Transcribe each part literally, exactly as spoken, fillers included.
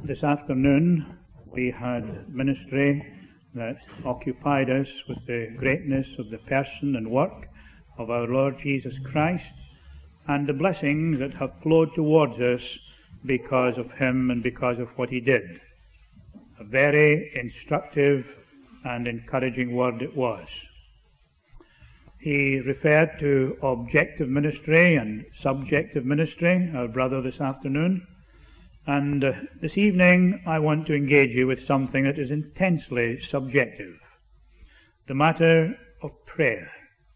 This afternoon we had ministry that occupied us with the greatness of the person and work of our Lord Jesus Christ and the blessings that have flowed towards us because of him and because of what he did. A very instructive and encouraging word it was. He referred to objective ministry and subjective ministry, our brother this afternoon. And uh, this evening I want to engage you with something that is intensely subjective. The matter of prayer.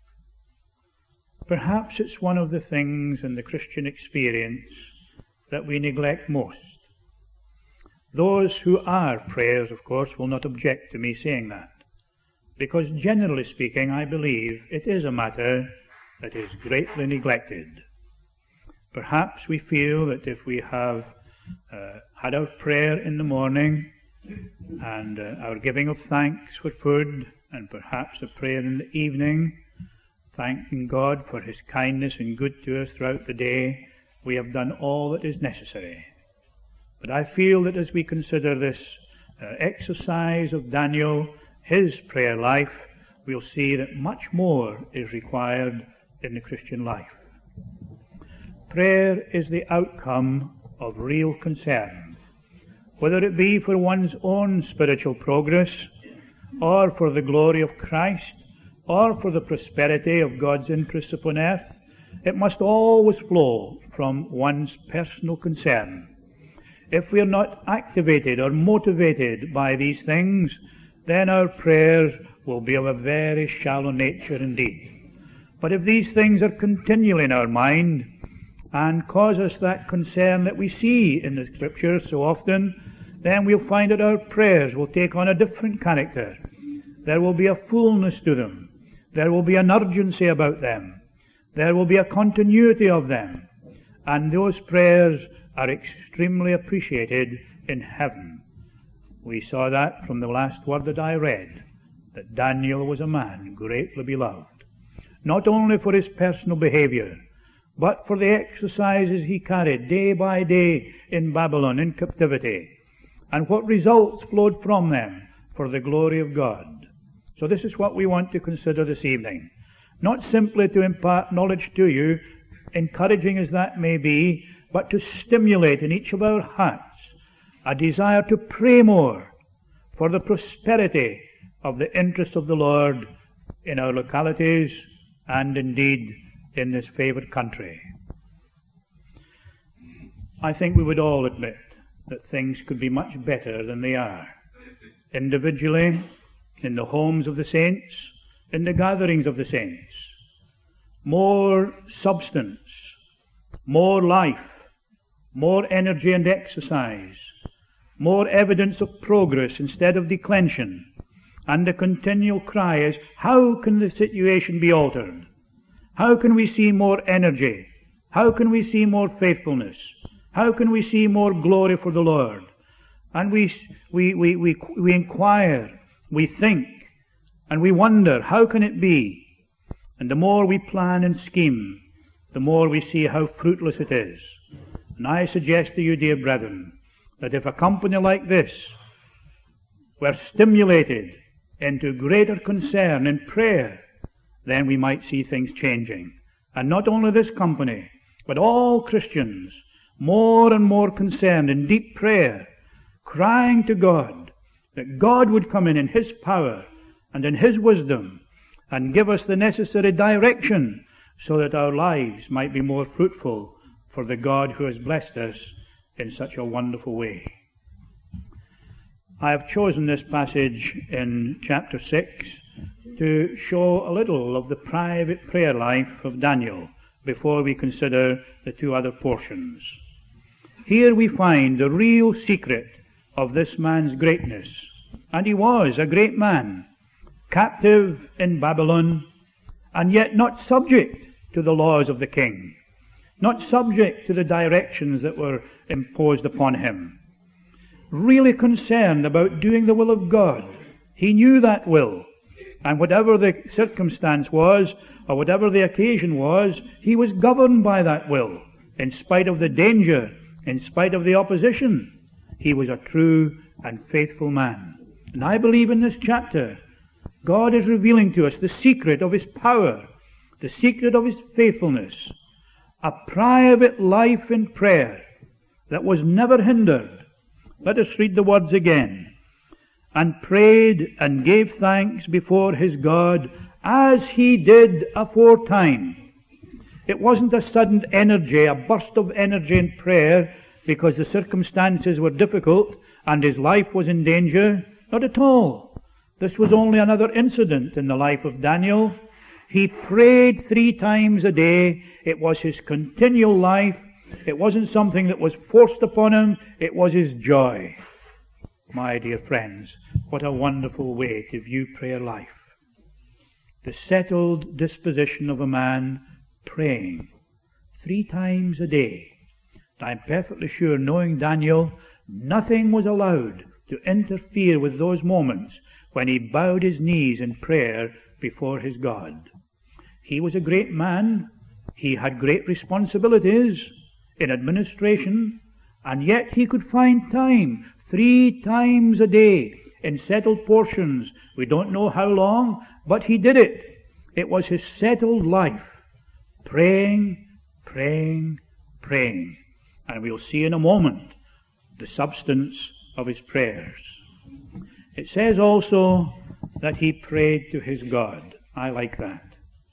Perhaps it's one of the things in the Christian experience that we neglect most. Those who are prayers, of course, will not object to me saying that, because generally speaking, I believe it is a matter that is greatly neglected. Perhaps we feel that if we have uh, had our prayer in the morning and uh, our giving of thanks for food and perhaps a prayer in the evening, thanking God for his kindness and good to us throughout the day, we have done all that is necessary. But I feel that as we consider this uh, exercise of Daniel, his prayer life, we'll see that much more is required in the Christian life. Prayer is the outcome of real concern, whether it be for one's own spiritual progress, or for the glory of Christ, or for the prosperity of God's interests upon earth. It must always flow from one's personal concern. If we are not activated or motivated by these things, then our prayers will be of a very shallow nature indeed. But if these things are continually in our mind and cause us that concern that we see in the Scriptures so often, then we'll find that our prayers will take on a different character. There will be a fullness to them. There will be an urgency about them. There will be a continuity of them. And those prayers are extremely appreciated in heaven. We saw that from the last word that I read, that Daniel was a man greatly beloved, not only for his personal behavior, but for the exercises he carried day by day in Babylon, in captivity, and what results flowed from them for the glory of God. So this is what we want to consider this evening. Not simply to impart knowledge to you, encouraging as that may be, but to stimulate in each of our hearts a desire to pray more for the prosperity of the interests of the Lord in our localities and indeed in this favoured country. I think we would all admit that things could be much better than they are. Individually, in the homes of the saints, in the gatherings of the saints. More substance, more life, more energy and exercise, more evidence of progress instead of declension. And the continual cry is, how can the situation be altered? How can we see more energy? How can we see more faithfulness? How can we see more glory for the Lord? And we, we, we, we, we inquire, we think, and we wonder, how can it be? And the more we plan and scheme, the more we see how fruitless it is. And I suggest to you, dear brethren, that if a company like this were stimulated into greater concern in prayer, then we might see things changing. And not only this company, but all Christians, more and more concerned in deep prayer, crying to God that God would come in in his power and in his wisdom and give us the necessary direction so that our lives might be more fruitful for the God who has blessed us in such a wonderful way. I have chosen this passage in chapter six to show a little of the private prayer life of Daniel before we consider the two other portions. Here we find the real secret of this man's greatness. And he was a great man, captive in Babylon, and yet not subject to the laws of the king, not subject to the directions that were imposed upon him. Really concerned about doing the will of God. He knew that will. And whatever the circumstance was, or whatever the occasion was, he was governed by that will, in spite of the danger, in spite of the opposition. he was a true and faithful man. And I believe in this chapter, God is revealing to us the secret of his power, the secret of his faithfulness, a private life in prayer that was never hindered. Let us read the words again. And prayed and gave thanks before his God as he did aforetime. It wasn't a sudden energy, a burst of energy in prayer because the circumstances were difficult and his life was in danger. Not at all. This was only another incident in the life of Daniel. He prayed three times a day. It was his continual life. It wasn't something that was forced upon him. It was his joy. My dear friends, what a wonderful way to view prayer life. The settled disposition of a man praying three times a day. I'm perfectly sure, knowing Daniel, nothing was allowed to interfere with those moments when he bowed his knees in prayer before his God. He was a great man. He had great responsibilities in administration, and yet he could find time three times a day in settled portions. We don't know how long, but he did it. It was his settled life, praying, praying, praying. And we'll see in a moment the substance of his prayers. It says also that he prayed to his God. I like that.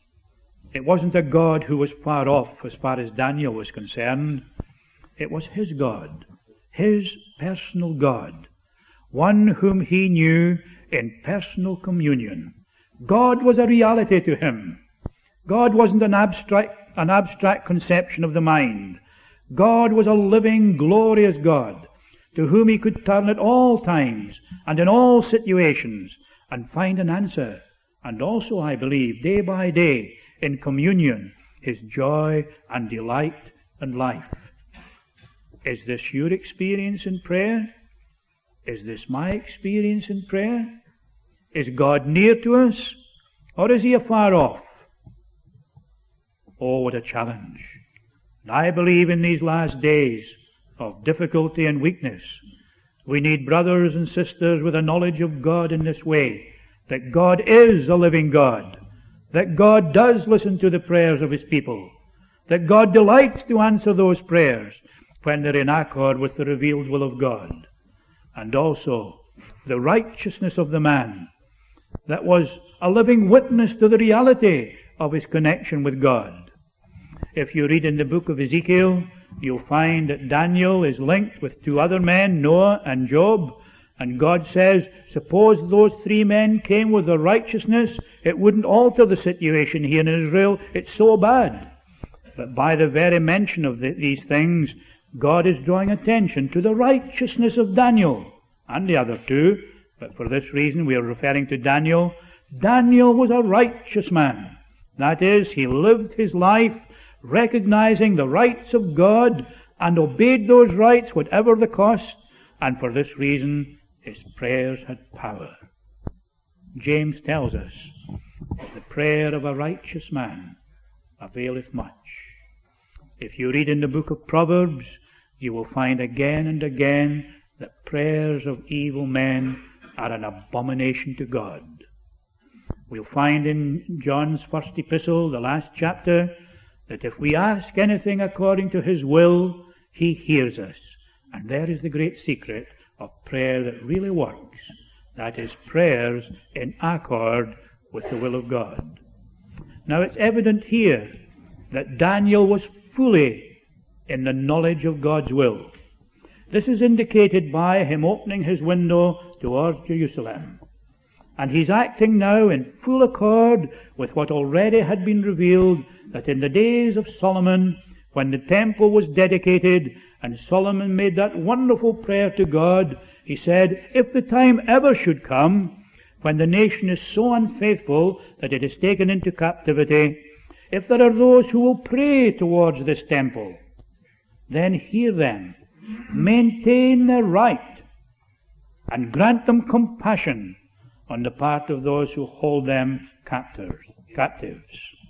It wasn't a God who was far off as far as Daniel was concerned. It was his God, his personal God, one whom he knew in personal communion. God was a reality to him. God wasn't an abstract, an abstract conception of the mind. God was a living, glorious God, to whom he could turn at all times and in all situations and find an answer. And also, I believe, day by day, in communion, his joy and delight and life. Is this your experience in prayer? Is this my experience in prayer? Is God near to us, or is he afar off? Oh, what a challenge. And I believe in these last days of difficulty and weakness, we need brothers and sisters with a knowledge of God in this way, that God is a living God, that God does listen to the prayers of his people, that God delights to answer those prayers when they're in accord with the revealed will of God, and also the righteousness of the man that was a living witness to the reality of his connection with God. If you read in the book of Ezekiel, you'll find that Daniel is linked with two other men, Noah and Job, and God says, suppose those three men came with their righteousness, it wouldn't alter the situation here in Israel. It's so bad. But by the very mention of the, these things, God is drawing attention to the righteousness of Daniel and the other two. But for this reason, we are referring to Daniel. Daniel was a righteous man. That is, he lived his life recognizing the rights of God and obeyed those rights whatever the cost, and for this reason his prayers had power. James tells us that the prayer of a righteous man availeth much. If you read in the book of Proverbs, you will find again and again that prayers of evil men are an abomination to God. We'll find in John's first epistle, the last chapter, that if we ask anything according to his will, he hears us. And there is the great secret of prayer that really works. That is, prayers in accord with the will of God. Now it's evident here that Daniel was fully in the knowledge of God's will. This is indicated by him opening his window towards Jerusalem. And he's acting now in full accord with what already had been revealed, that in the days of Solomon, when the temple was dedicated and Solomon made that wonderful prayer to God, he said, if the time ever should come when the nation is so unfaithful that it is taken into captivity, if there are those who will pray towards this temple, then hear them, maintain their right, and grant them compassion on the part of those who hold them captors, captives.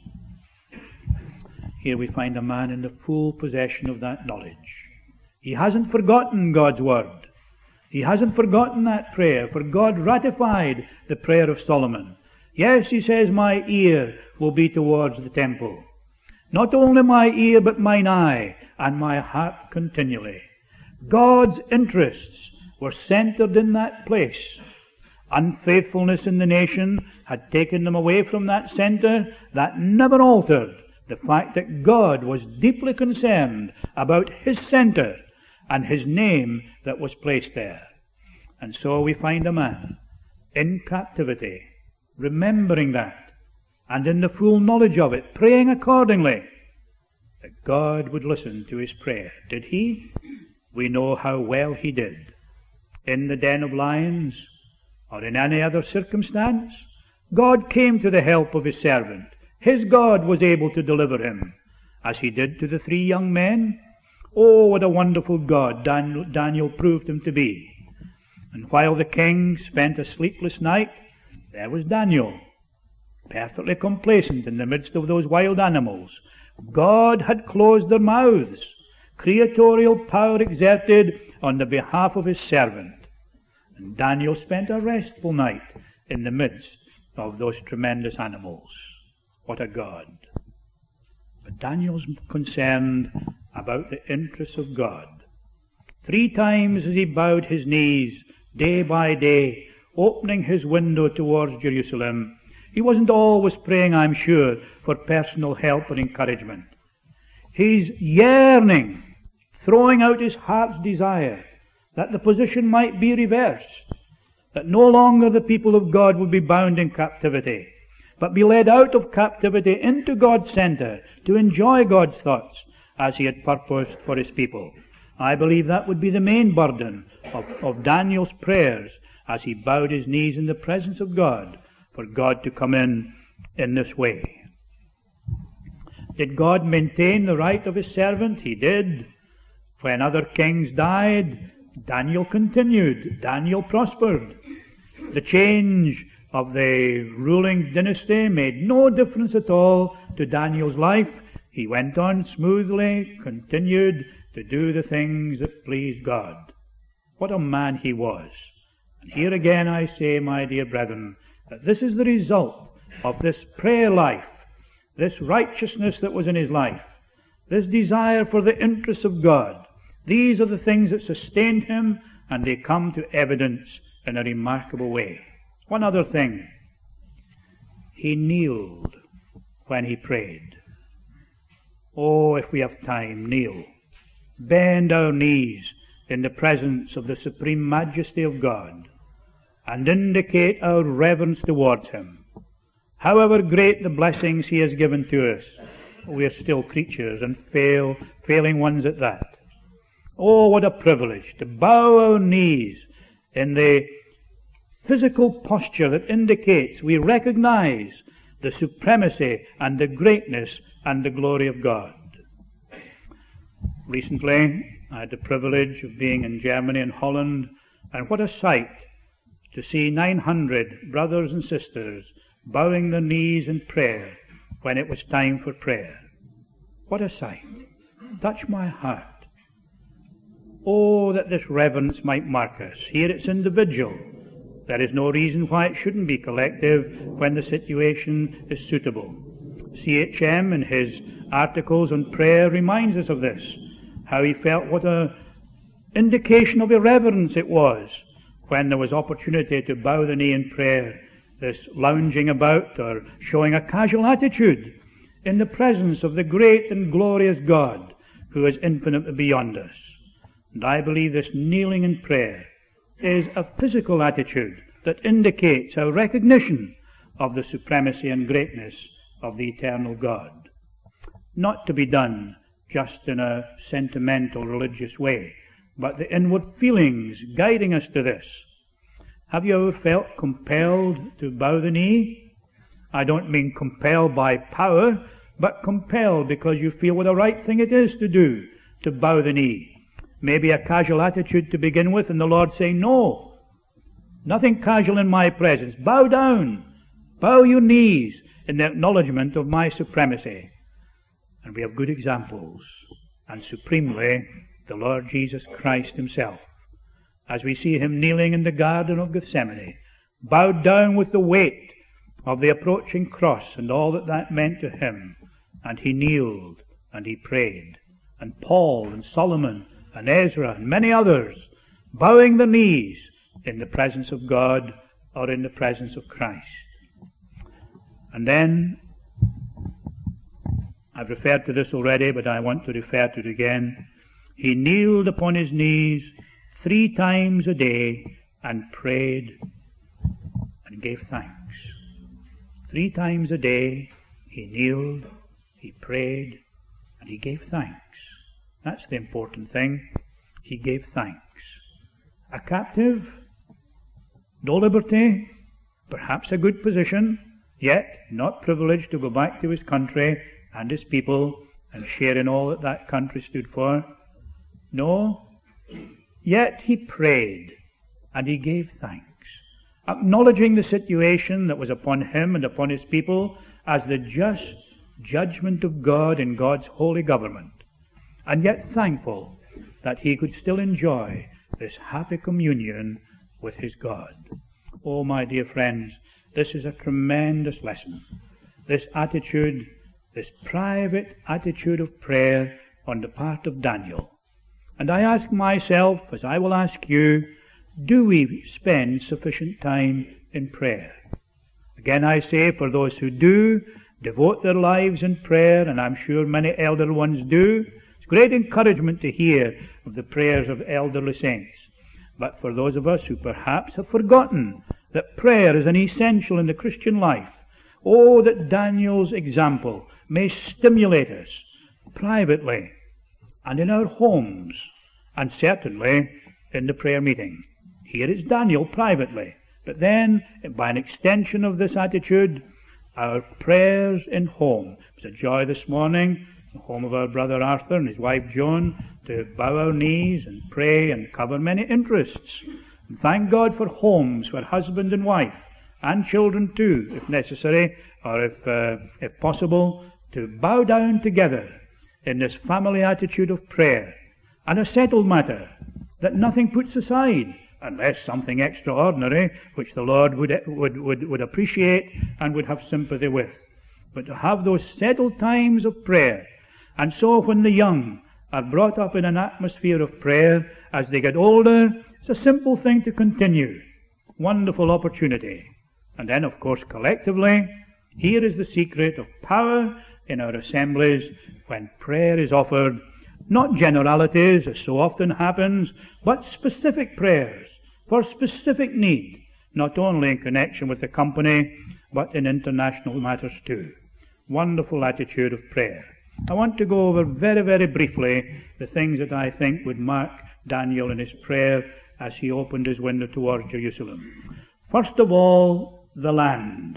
Here we find a man in the full possession of that knowledge. He hasn't forgotten God's word. He hasn't forgotten that prayer, for God ratified the prayer of Solomon. Yes, he says, my ear will be towards the temple. Not only my ear, but mine eye, and my heart continually. God's interests were centered in that place. Unfaithfulness in the nation had taken them away from that center. That never altered the fact that God was deeply concerned about his center and his name that was placed there. And so we find a man in captivity, remembering that, and in the full knowledge of it, praying accordingly, that God would listen to his prayer. Did he? We know how well he did. In the den of lions, or in any other circumstance, God came to the help of his servant. His God was able to deliver him, as he did to the three young men. Oh, what a wonderful God Daniel, Daniel proved him to be. And while the king spent a sleepless night, there was Daniel, perfectly complacent in the midst of those wild animals. God had closed their mouths, creatorial power exerted on the behalf of his servant. And Daniel spent a restful night in the midst of those tremendous animals. What a God. But Daniel's concerned about the interests of God. Three times as he bowed his knees, day by day, opening his window towards Jerusalem, he wasn't always praying, I'm sure, for personal help or encouragement. He's yearning, throwing out his heart's desire, that the position might be reversed, that no longer the people of God would be bound in captivity, but be led out of captivity into God's center to enjoy God's thoughts as he had purposed for his people. I believe that would be the main burden of, of Daniel's prayers as he bowed his knees in the presence of God, for God to come in in this way. Did God maintain the right of his servant? He did. When other kings died, Daniel continued. Daniel prospered. The change of the ruling dynasty made no difference at all to Daniel's life. He went on smoothly, continued to do the things that pleased God. What a man he was. And here again I say, my dear brethren, that this is the result of this prayer life, this righteousness that was in his life, this desire for the interests of God. These are the things that sustained him, and they come to evidence in a remarkable way. One other thing. He kneeled when he prayed. Oh, if we have time, kneel. Bend our knees in the presence of the supreme majesty of God, and indicate our reverence towards him. However great the blessings he has given to us, we are still creatures, and fail, failing ones at that. Oh, what a privilege to bow our knees in the physical posture that indicates we recognize the supremacy and the greatness and the glory of God. Recently, I had the privilege of being in Germany and Holland, and what a sight to see nine hundred brothers and sisters bowing their knees in prayer when it was time for prayer. What a sight. Touch my heart. Oh, that this reverence might mark us. Here it's individual. There is no reason why it shouldn't be collective when the situation is suitable. C H M in his articles on prayer reminds us of this, how he felt what a indication of irreverence it was when there was opportunity to bow the knee in prayer, this lounging about or showing a casual attitude in the presence of the great and glorious God who is infinitely beyond us. And I believe this kneeling in prayer is a physical attitude that indicates our recognition of the supremacy and greatness of the eternal God. Not to be done just in a sentimental religious way, but the inward feelings guiding us to this. Have you ever felt compelled to bow the knee? I don't mean compelled by power, but compelled because you feel what a right thing it is to do, to bow the knee. Maybe a casual attitude to begin with, and the Lord saying, no, nothing casual in my presence. Bow down, bow your knees in the acknowledgement of my supremacy. And we have good examples, and supremely the Lord Jesus Christ himself. as we see him kneeling in the Garden of Gethsemane, bowed down with the weight of the approaching cross and all that that meant to him. And he kneeled and he prayed. And Paul and Solomon and Ezra and many others bowing their knees in the presence of God or in the presence of Christ. And then, I've referred to this already, but I want to refer to it again. He kneeled upon his knees three times a day and prayed and gave thanks. Three times a day he kneeled, he prayed, and he gave thanks. That's the important thing. He gave thanks. A captive, no liberty, perhaps a good position, yet not privileged to go back to his country and his people and share in all that that country stood for. No, yet he prayed and he gave thanks, acknowledging the situation that was upon him and upon his people as the just judgment of God in God's holy government, and yet thankful that he could still enjoy this happy communion with his God. Oh, my dear friends, this is a tremendous lesson. This attitude, this private attitude of prayer on the part of Daniel. And I ask myself, as I will ask you, do we spend sufficient time in prayer? Again, I say, for those who do devote their lives in prayer, and I'm sure many elder ones do, it's great encouragement to hear of the prayers of elderly saints. But for those of us who perhaps have forgotten that prayer is an essential in the Christian life, oh, that Daniel's example may stimulate us privately and in our homes, and certainly in the prayer meeting. Here is Daniel privately, but then, by an extension of this attitude, our prayers in home. It was a joy this morning, the home of our brother Arthur and his wife Joan, to bow our knees and pray and cover many interests. And thank God for homes where husband and wife, and children too, if necessary, or if, uh, if possible, to bow down together in this family attitude of prayer, and a settled matter that nothing puts aside, unless something extraordinary, which the Lord would, would, would, would appreciate and would have sympathy with. But to have those settled times of prayer. And so when the young are brought up in an atmosphere of prayer, as they get older, it's a simple thing to continue. Wonderful opportunity. And then, of course, collectively, here is the secret of power in our assemblies when prayer is offered. Not generalities, as so often happens, but specific prayers for specific need, not only in connection with the company, but in international matters too. Wonderful attitude of prayer. I want to go over very, very briefly the things that I think would mark Daniel in his prayer as he opened his window towards Jerusalem. First of all, the land.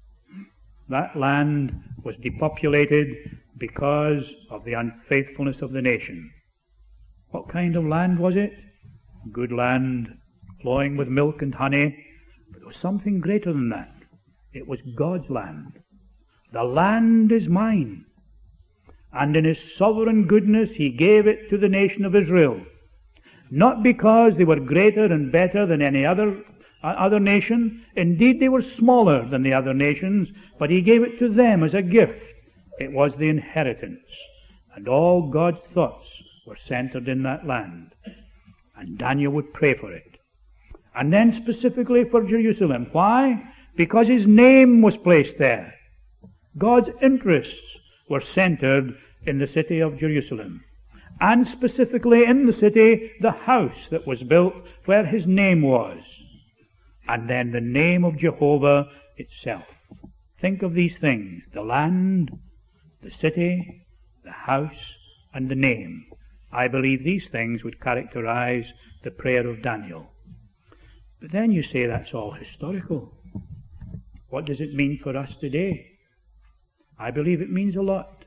That land was depopulated because of the unfaithfulness of the nation. What kind of land was it? Good land, flowing with milk and honey. But there was something greater than that. It was God's land. The land is mine. And in his sovereign goodness he gave it to the nation of Israel. Not because they were greater and better than any other other nation. Indeed, they were smaller than the other nations, but he gave it to them as a gift. It was the inheritance. And all God's thoughts were centered in that land. And Daniel would pray for it. And then specifically for Jerusalem. Why? Because his name was placed there. God's interests were centered in the city of Jerusalem. And specifically in the city, the house that was built where his name was. And then the name of Jehovah itself. Think of these things. The land, the city, the house, and the name. I believe these things would characterize the prayer of Daniel. But then you say that's all historical. What does it mean for us today? I believe it means a lot.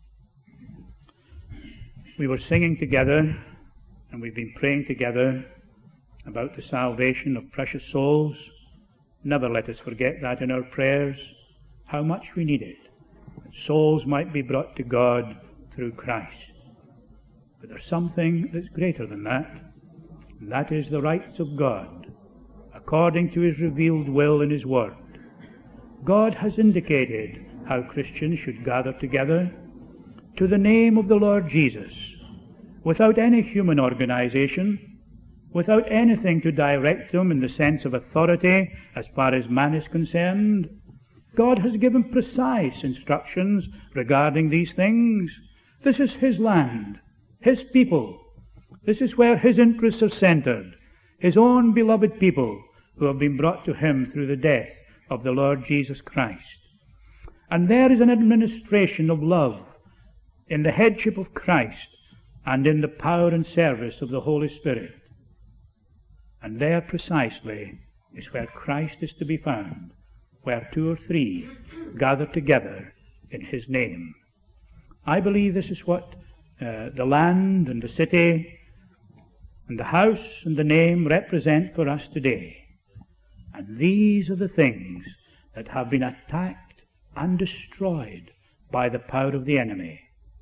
We were singing together, and we've been praying together about the salvation of precious souls. Never let us forget that in our prayers, how much we need it. That souls might be brought to God through Christ. But there's something that's greater than that. And that is the rights of God, according to his revealed will in his word. God has indicated how Christians should gather together to the name of the Lord Jesus, without any human organization, without anything to direct them in the sense of authority as far as man is concerned. God has given precise instructions regarding these things. This is his land, his people. This is where his interests are centered, his own beloved people who have been brought to him through the death of the Lord Jesus Christ. And there is an administration of love in the headship of Christ and in the power and service of the Holy Spirit. And there precisely is where Christ is to be found, where two or three gather together in his name. I believe this is what uh, the land and the city and the house and the name represent for us today. And these are the things that have been attacked and destroyed by the power of the enemy.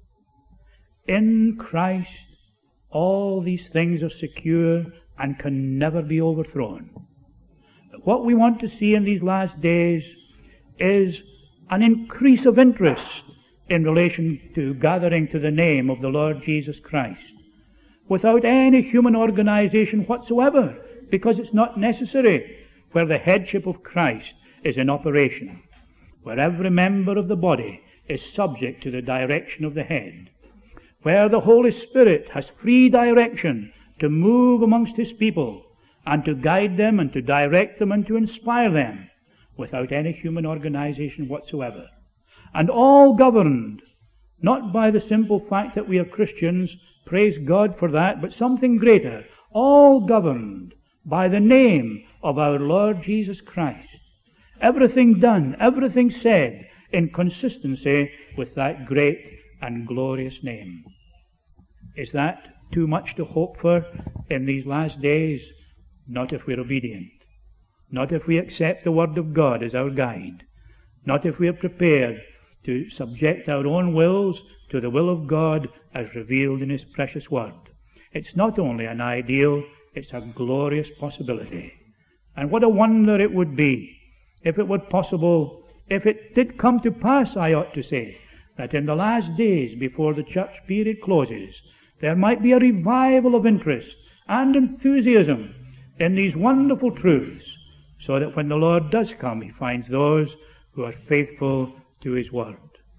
In Christ, all these things are secure and can never be overthrown. But what we want to see in these last days is an increase of interest in relation to gathering to the name of the Lord Jesus Christ, without any human organization whatsoever, because it's not necessary, where the headship of Christ is in operation, where every member of the body is subject to the direction of the head, where the Holy Spirit has free direction to move amongst his people and to guide them and to direct them and to inspire them without any human organization whatsoever. And all governed, not by the simple fact that we are Christians, praise God for that, but something greater, all governed by the name of our Lord Jesus Christ. Everything done, everything said in consistency with that great and glorious name. Is that too much to hope for in these last days? Not if we're obedient. Not if we accept the Word of God as our guide. Not if we are prepared to subject our own wills to the will of God as revealed in his precious Word. It's not only an ideal, it's a glorious possibility. And what a wonder it would be if it were possible, if it did come to pass, I ought to say, that in the last days before the church period closes, there might be a revival of interest and enthusiasm in these wonderful truths, so that when the Lord does come, he finds those who are faithful to his word.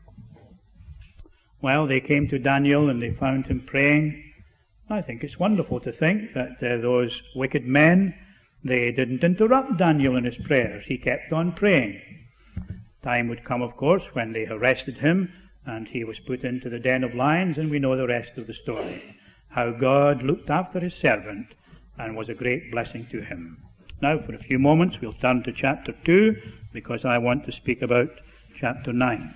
Well, they came to Daniel and they found him praying. I think it's wonderful to think that uh, those wicked men, they didn't interrupt Daniel in his prayers. He kept on praying. Time would come, of course, when they arrested him and he was put into the den of lions, and we know the rest of the story. How God looked after his servant and was a great blessing to him. Now, for a few moments, we'll turn to chapter two, because I want to speak about chapter nine.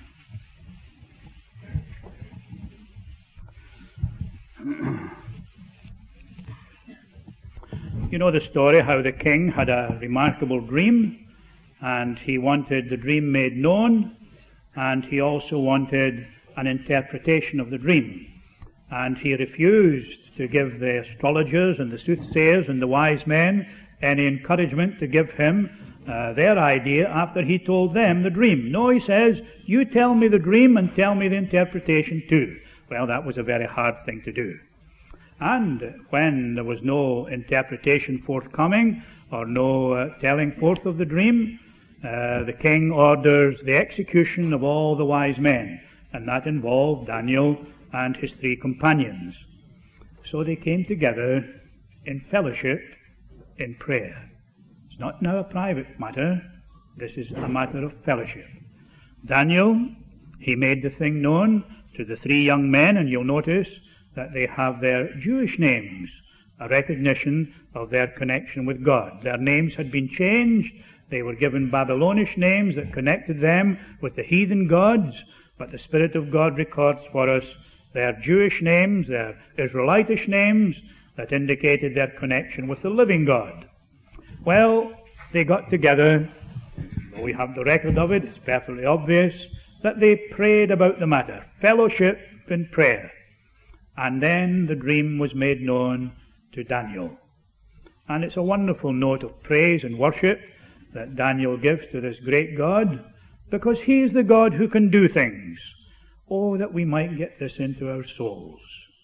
You know the story, how the king had a remarkable dream, and he wanted the dream made known, and he also wanted an interpretation of the dream. And he refused to give the astrologers and the soothsayers and the wise men any encouragement to give him uh, their idea after he told them the dream. No, he says, you tell me the dream and tell me the interpretation too. Well, that was a very hard thing to do. And when there was no interpretation forthcoming, or no uh, telling forth of the dream, uh, the king orders the execution of all the wise men, and that involved Daniel and his three companions. So they came together in fellowship, in prayer. It's not now a private matter, this is a matter of fellowship. Daniel, he made the thing known to the three young men, and you'll notice that they have their Jewish names, a recognition of their connection with God. Their names had been changed. They were given Babylonish names that connected them with the heathen gods, but the Spirit of God records for us their Jewish names, their Israelitish names, that indicated their connection with the living God. Well, they got together. We have the record of it. It's perfectly obvious that they prayed about the matter. Fellowship in prayer. And then the dream was made known to Daniel. And it's a wonderful note of praise and worship that Daniel gives to this great God, because he is the God who can do things. Oh, that we might get this into our souls.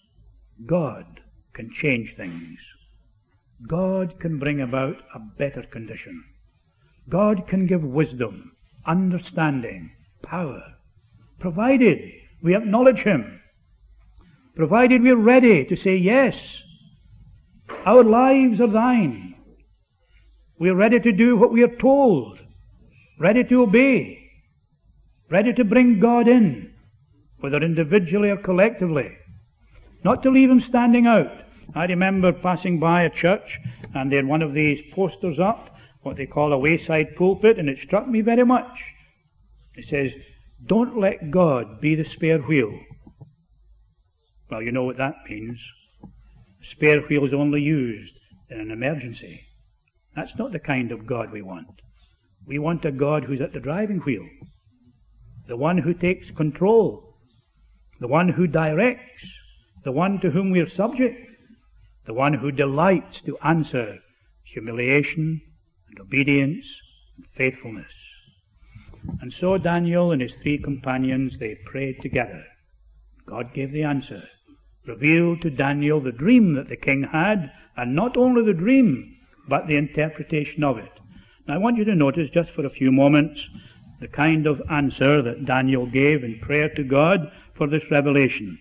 God can change things. God can bring about a better condition. God can give wisdom, understanding, power, provided we acknowledge him, provided we're ready to say, yes, our lives are thine. We're ready to do what we are told, ready to obey, ready to bring God in, whether individually or collectively, not to leave him standing out. I remember passing by a church, and they had one of these posters up, what they call a wayside pulpit, and it struck me very much. It says, don't let God be the spare wheel. Well, you know what that means. Spare wheel is only used in an emergency. That's not the kind of God we want. We want a God who's at the driving wheel, the one who takes control, the one who directs, the one to whom we are subject, the one who delights to answer humiliation and obedience and faithfulness. And so Daniel and his three companions, they prayed together. God gave the answer, revealed to Daniel the dream that the king had, and not only the dream, but the interpretation of it. Now I want you to notice just for a few moments the kind of answer that Daniel gave in prayer to God for this revelation.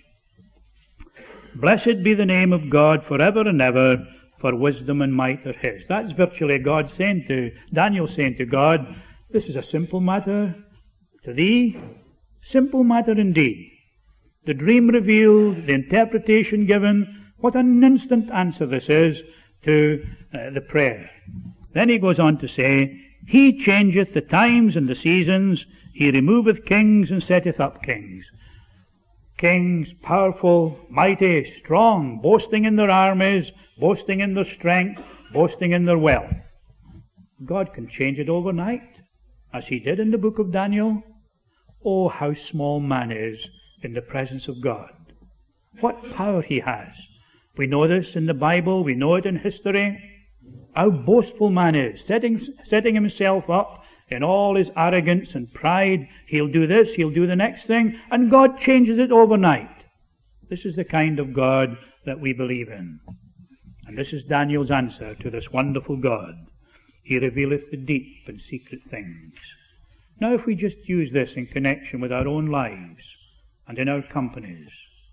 Blessed be the name of God forever and ever, for wisdom and might are his. That's virtually God saying to, Daniel saying to God, this is a simple matter to thee, simple matter indeed. The dream revealed, the interpretation given, what an instant answer this is to uh, the prayer. Then he goes on to say, he changeth the times and the seasons, he removeth kings and setteth up kings. Kings, powerful, mighty, strong, boasting in their armies, boasting in their strength, boasting in their wealth. God can change it overnight, as he did in the book of Daniel. Oh, how small man is in the presence of God. What power he has. We know this in the Bible, we know it in history. How boastful man is, setting, setting himself up in all his arrogance and pride. He'll do this, he'll do the next thing, and God changes it overnight. This is the kind of God that we believe in. And this is Daniel's answer to this wonderful God. He revealeth the deep and secret things. Now if we just use this in connection with our own lives and in our companies,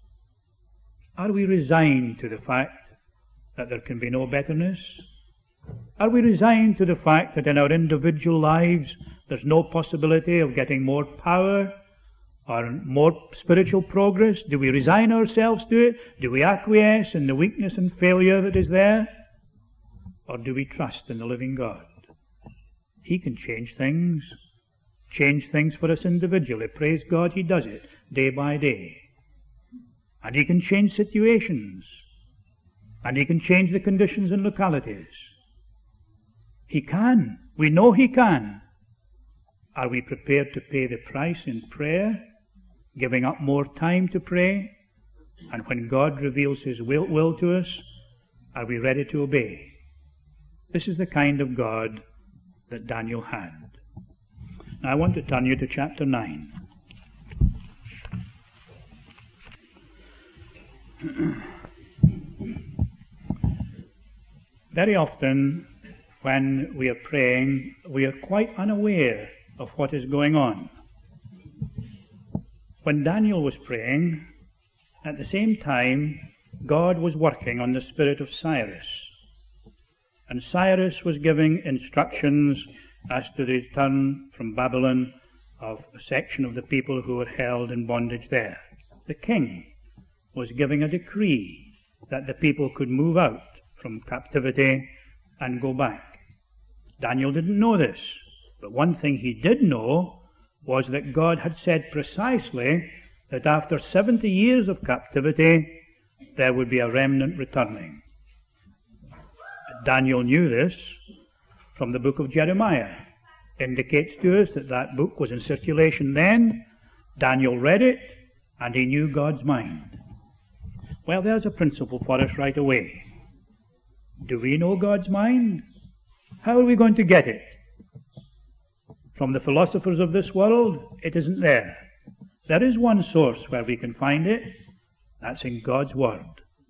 are we resigned to the fact that there can be no betterness? Are we resigned to the fact that in our individual lives there's no possibility of getting more power or more spiritual progress? Do we resign ourselves to it? Do we acquiesce in the weakness and failure that is there? Or do we trust in the living God? He can change things, change things for us individually. Praise God, he does it day by day. And he can change situations. And he can change the conditions and localities. He can. We know he can. Are we prepared to pay the price in prayer, giving up more time to pray? And when God reveals his will, will to us, are we ready to obey? This is the kind of God that Daniel had. Now I want to turn you to chapter nine. Very often when we are praying, we are quite unaware of what is going on. When Daniel was praying, at the same time, God was working on the spirit of Cyrus. And Cyrus was giving instructions as to the return from Babylon of a section of the people who were held in bondage there. The king was giving a decree that the people could move out from captivity and go back. Daniel didn't know this, but one thing he did know was that God had said precisely that after seventy years of captivity, there would be a remnant returning. Daniel knew this from the book of Jeremiah. Indicates to us that that book was in circulation then. Daniel read it, and he knew God's mind. Well, there's a principle for us right away. Do we know God's mind? How are we going to get it? From the philosophers of this world, it isn't there. There is one source where we can find it. That's in God's Word.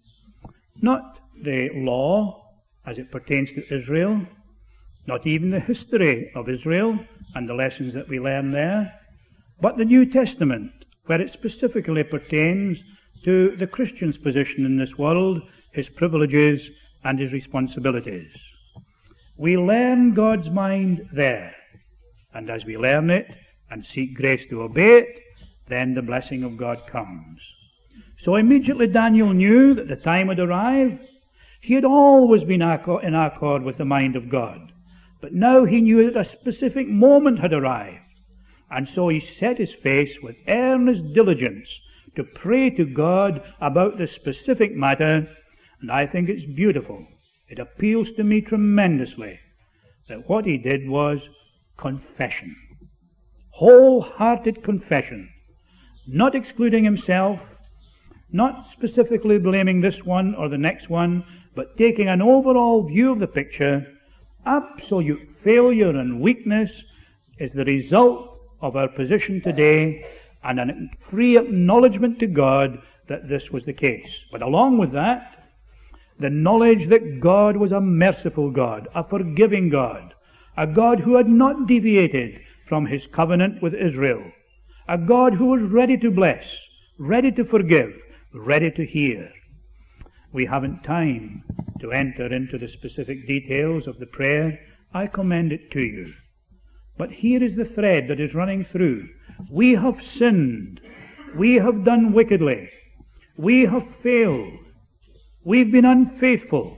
Not the law as it pertains to Israel, not even the history of Israel and the lessons that we learn there, but the New Testament, where it specifically pertains to the Christian's position in this world, his privileges and his responsibilities. We learn God's mind there, and as we learn it and seek grace to obey it, then the blessing of God comes. So immediately Daniel knew that the time had arrived. He had always been in accord with the mind of God, but now he knew that a specific moment had arrived, and so he set his face with earnest diligence to pray to God about this specific matter, and I think it's beautiful. It appeals to me tremendously that what he did was confession. Wholehearted confession. Not excluding himself, not specifically blaming this one or the next one, but taking an overall view of the picture. Absolute failure and weakness is the result of our position today, and a free acknowledgement to God that this was the case. But along with that, the knowledge that God was a merciful God, a forgiving God, a God who had not deviated from his covenant with Israel, a God who was ready to bless, ready to forgive, ready to hear. We haven't time to enter into the specific details of the prayer. I commend it to you. But here is the thread that is running through. We have sinned. We have done wickedly. We have failed. We've been unfaithful.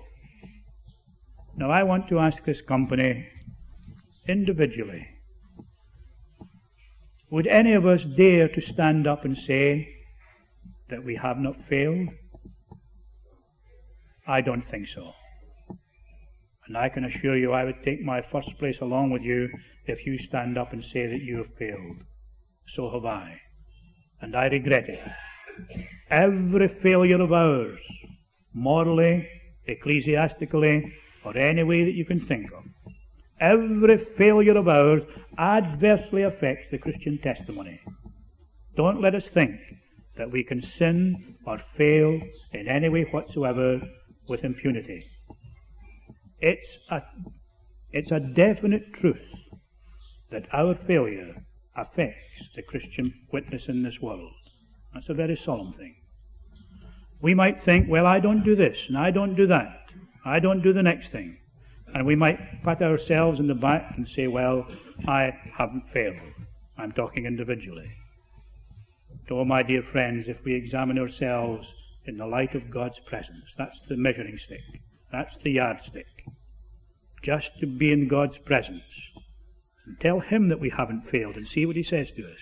Now I want to ask this company individually, would any of us dare to stand up and say that we have not failed? I don't think so. And I can assure you I would take my first place along with you if you stand up and say that you have failed. So have I. And I regret it. Every failure of ours, morally, ecclesiastically, or any way that you can think of, every failure of ours adversely affects the Christian testimony. Don't let us think that we can sin or fail in any way whatsoever with impunity. It's a, it's a definite truth that our failure affects the Christian witness in this world. That's a very solemn thing. We might think, well, I don't do this, and I don't do that. I don't do the next thing. And we might pat ourselves in the back and say, well, I haven't failed. I'm talking individually. Oh, my dear friends, if we examine ourselves in the light of God's presence, that's the measuring stick. That's the yardstick. Just to be in God's presence and tell him that we haven't failed and see what he says to us.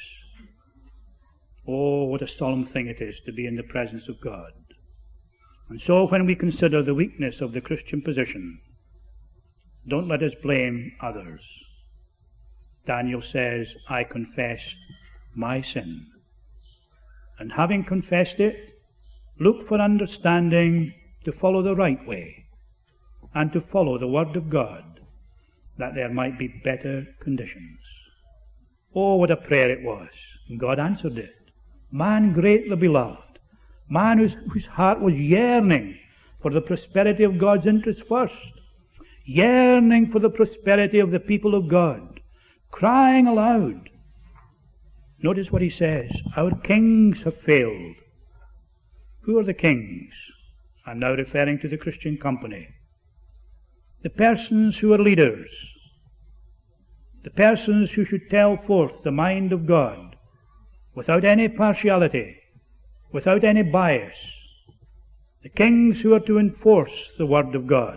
Oh, what a solemn thing it is to be in the presence of God. And so when we consider the weakness of the Christian position, don't let us blame others. Daniel says, I confessed my sin. And having confessed it, look for understanding to follow the right way and to follow the Word of God, that there might be better conditions. Oh, what a prayer it was. And God answered it. Man greatly beloved, man whose, whose heart was yearning for the prosperity of God's interests first, yearning for the prosperity of the people of God, crying aloud. Notice what he says, our kings have failed. Who are the kings? I'm now referring to the Christian company. The persons who are leaders, the persons who should tell forth the mind of God without any partiality, without any bias, the kings who are to enforce the Word of God.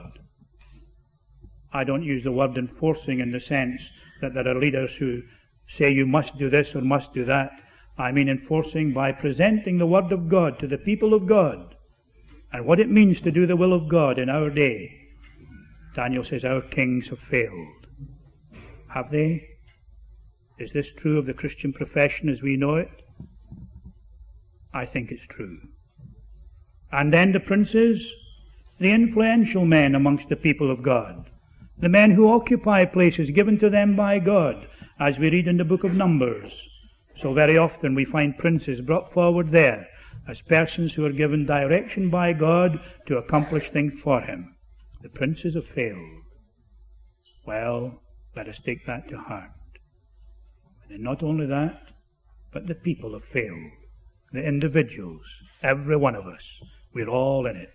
I don't use the word enforcing in the sense that there are leaders who say you must do this or must do that. I mean enforcing by presenting the Word of God to the people of God and what it means to do the will of God in our day. Daniel says our kings have failed. Have they? Is this true of the Christian profession as we know it? I think it's true. And then the princes, the influential men amongst the people of God, the men who occupy places given to them by God, as we read in the book of Numbers. So very often we find princes brought forward there as persons who are given direction by God to accomplish things for him. The princes have failed. Well, let us take that to heart. And not only that, but the people have failed. The individuals, every one of us, we're all in it.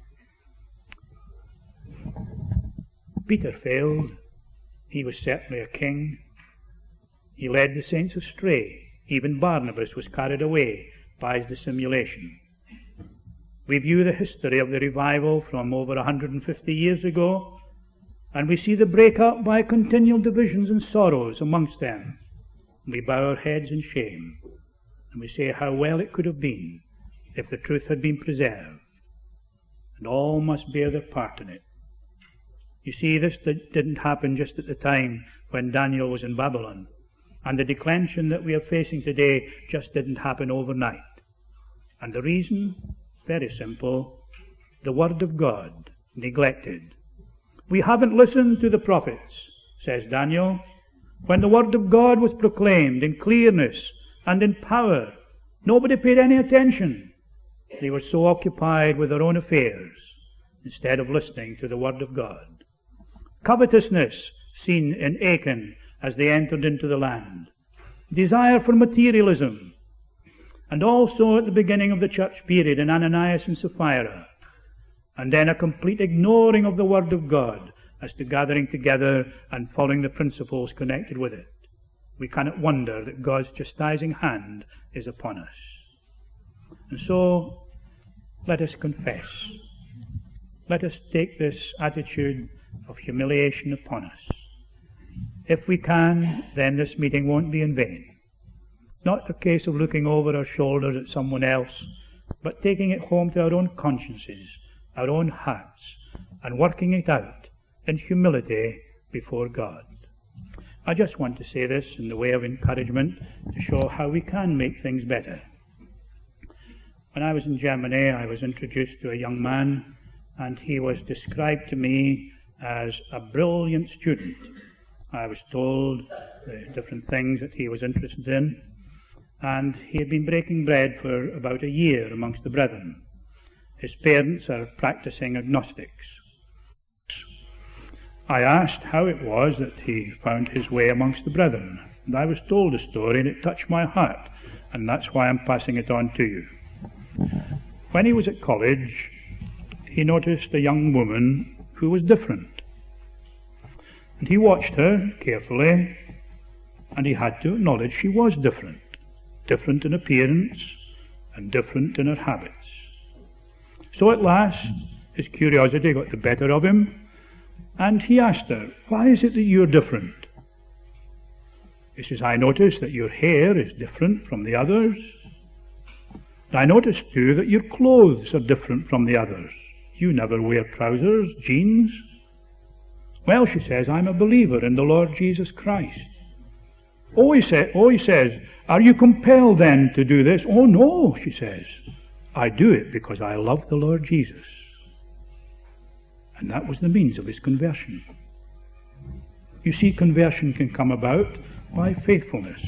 Peter failed. He was certainly a king. He led the saints astray. Even Barnabas was carried away by his dissimulation. We view the history of the revival from over one hundred fifty years ago, and we see the break-up by continual divisions and sorrows amongst them. We bow our heads in shame, and we say how well it could have been if the truth had been preserved. And all must bear their part in it. You see, this didn't happen just at the time when Daniel was in Babylon, and the declension that we are facing today just didn't happen overnight. And the reason? Very simple. The Word of God neglected. We haven't listened to the prophets, says Daniel. When the Word of God was proclaimed in clearness and in power, nobody paid any attention. They were so occupied with their own affairs instead of listening to the Word of God. Covetousness seen in Achan as they entered into the land. Desire for materialism. And also at the beginning of the church period in Ananias and Sapphira. And then a complete ignoring of the Word of God as to gathering together and following the principles connected with it. We cannot wonder that God's chastising hand is upon us. And so, let us confess. Let us take this attitude of humiliation upon us. If we can, then this meeting won't be in vain. Not a case of looking over our shoulders at someone else, but taking it home to our own consciences, our own hearts, and working it out in humility before God. I just want to say this in the way of encouragement to show how we can make things better. When I was in Germany, I was introduced to a young man, and he was described to me as a brilliant student. I was told the different things that he was interested in, and he had been breaking bread for about a year amongst the brethren. His parents are practicing agnostics. I asked how it was that he found his way amongst the brethren, and I was told a story, and it touched my heart, and that's why I'm passing it on to you. When he was at college, he noticed a young woman who was different. And he watched her carefully, and he had to acknowledge she was different. Different in appearance, and different in her habits. So at last, his curiosity got the better of him, and he asked her, "Why is it that you're different?" He says, "I notice that your hair is different from the others. And I notice too that your clothes are different from the others. You never wear trousers, jeans." "Well," she says, "I'm a believer in the Lord Jesus Christ." Oh, he, say, oh, he says, "Are you compelled then to do this?" "Oh, no," she says. "I do it because I love the Lord Jesus." And that was the means of his conversion. You see, conversion can come about by faithfulness.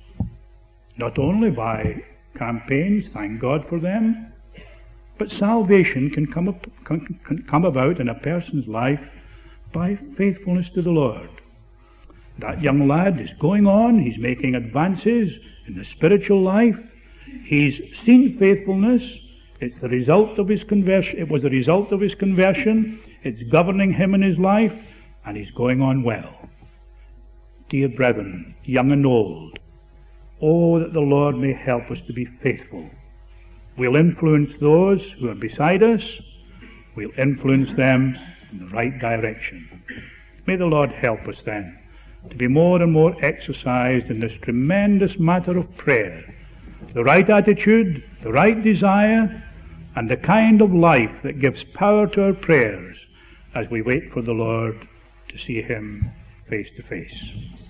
Not only by campaigns, thank God for them, but salvation can come, up, can, can come about in a person's life by faithfulness to the Lord. That young lad is going on, he's making advances in the spiritual life, he's seen faithfulness, it's the result of his conversion, it was the result of his conversion, it's governing him in his life, and he's going on well. Dear brethren, young and old, oh, that the Lord may help us to be faithful. We'll influence those who are beside us, we'll influence them in the right direction. May the Lord help us then to be more and more exercised in this tremendous matter of prayer, the right attitude, the right desire, and the kind of life that gives power to our prayers as we wait for the Lord to see him face to face.